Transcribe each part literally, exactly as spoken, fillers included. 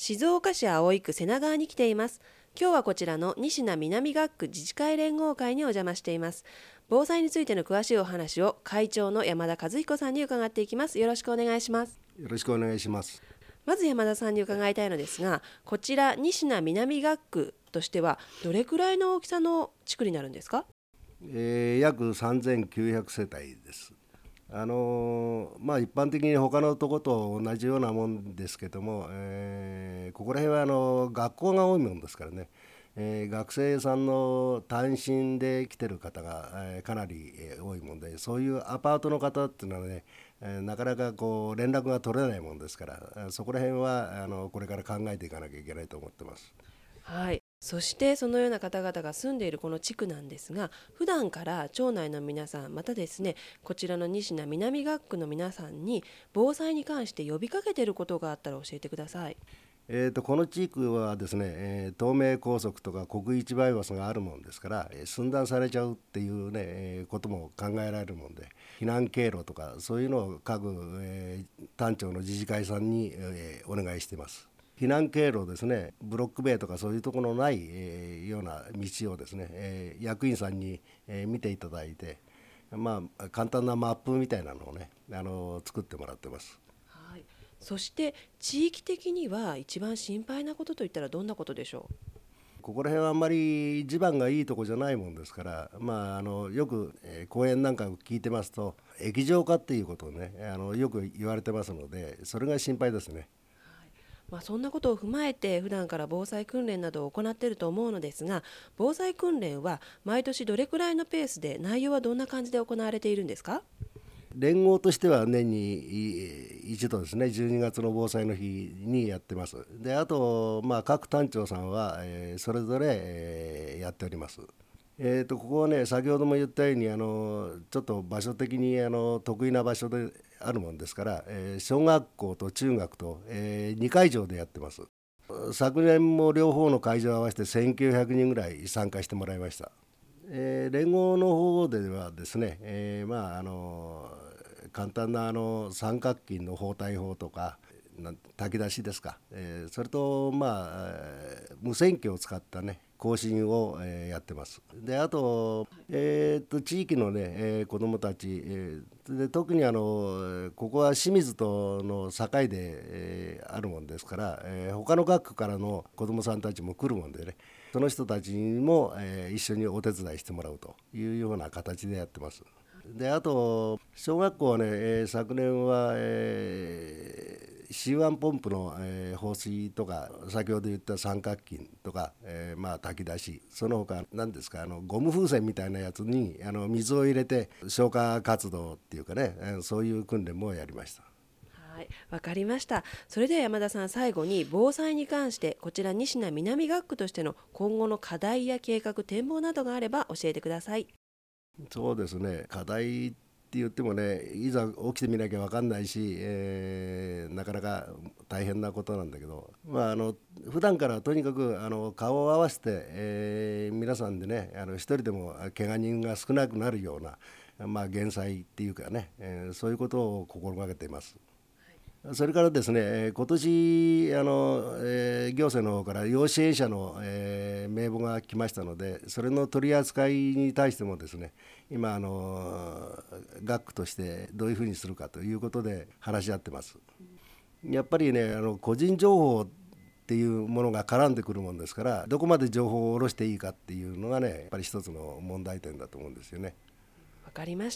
静岡市葵区瀬名川に来ています。今日はこちらの仁科南学区自治会連合会にお邪魔しています。防災についての詳しいお話を会長の山田和彦さんに伺っていきます。よろしくお願いします。 よろしくお願いします。 まず山田さんに伺いたいのですが、こちら仁科南学区としてはどれくらいの大きさの地区になるんですか？ えー、約さんぜんきゅうひゃくせたいです。あのーまあ、一般的に他のとこと同じようなもんですけども、えーここら辺はあの学校が多いもんですからね、えー学生さんの単身で来てる方が、えーかなりえー多いもんで、そういうアパートの方っていうのはね、えーなかなかこう連絡が取れないもんですから、えーそこら辺はあのこれから考えていかなきゃいけないと思ってます。 はい。そしてそのような方々が住んでいるこの地区なんですが、普段から町内の皆さん、またですね、こちらの仁科南学区の皆さんに防災に関して呼びかけていることがあったら教えてください。 えー、とこの地区はですね、えー東名高速とか国一バイパスがあるもんですから、えー寸断されちゃうっていうね、えーことも考えられるもんで、避難経路とかそういうのを各、えー単庁の自治会さんに、えーお願いしています。避難経路ですね、ブロック塀とかそういうところのない、えーような道をですね、えー役員さんに、えー見ていただいて、まあ、簡単なマップみたいなのをね、あの作ってもらってます。 はい。そして地域的には一番心配なことといったらどんなことでしょう？ ここら辺はあんまり地盤がいいとこじゃないもんですから、まあ、あのよく、えー講演なんかを聞いてますと、液状化っていうことをね、あのよく言われてますので、それが心配ですね。 まあ、そんなことを踏まえて普段から防災訓練などを行っていると思うのですが、防災訓練は毎年どれくらいのペースで、内容はどんな感じで行われているんですか？ 連合としては年にい一度ですね、じゅうにがつの防災の日にやってます。であと、まあ、各単庁さんは、えーそれぞれ、えーやっております。えー、とここはね、先ほども言ったようにあのちょっと場所的にあの得意な場所であるもんですから、えー小学校と中学と、えにかいじょうでやってます。昨年も両方の会場を合わせてせんきゅうひゃくにんぐらい参加してもらいました。えー連合の方ではですね、えーまああの簡単なあの三角筋の包帯法とかなん炊き出しですか、えーそれとまあえー無線機を使ったね更新を、えーやってます。であと,、えーと地域のね、えー子どもたち、えーで特にあのここは清水との境で、えーあるもんですから、えー他の学区からの子どもさんたちも来るもんでね、その人たちにも、えー一緒にお手伝いしてもらうというような形でやってます。であと小学校はね、えー昨年は、えーシーワン ポンプの、えー放水とか、先ほど言った三角筋とか、えーまあ、炊き出し、その他何ですか、あのゴム風船みたいなやつにあの水を入れて消火活動っていうかね、えーそういう訓練もやりました。 はい、わかりました。それでは山田さん、最後に防災に関してこちら仁科南学区としての今後の課題や計画、展望などがあれば教えてください。 そうですね、課題って言ってもね、いざ起きてみなきゃ分かんないし、えーなかなか大変なことなんだけど、まあ、あの普段からとにかくあの顔を合わせて、えー皆さんでね、あの一人でも怪我人が少なくなるような、まあ、減災っていうかね、えーそういうことを心がけています。それからですね、えー今年あの、えー行政の方から要支援者の、えー名簿が来ましたので、それの取り扱いに対してもですね、今あの学区としてどういうふうにするかということで話し合ってます。やっぱりね、あの個人情報っていうものが絡んでくるもんですから、どこまで情報を下ろしていいかっていうのがね、やっぱり一つの問題点だと思うんですよね。 わかりました。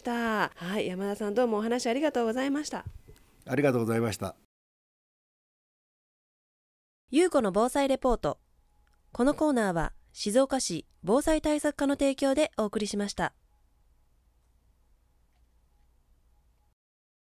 はい、山田さん、どうもお話ありがとうございました。 ありがとうございました。 ゆうこの防災レポート。このコーナーは静岡市防災対策課の提供でお送りしました。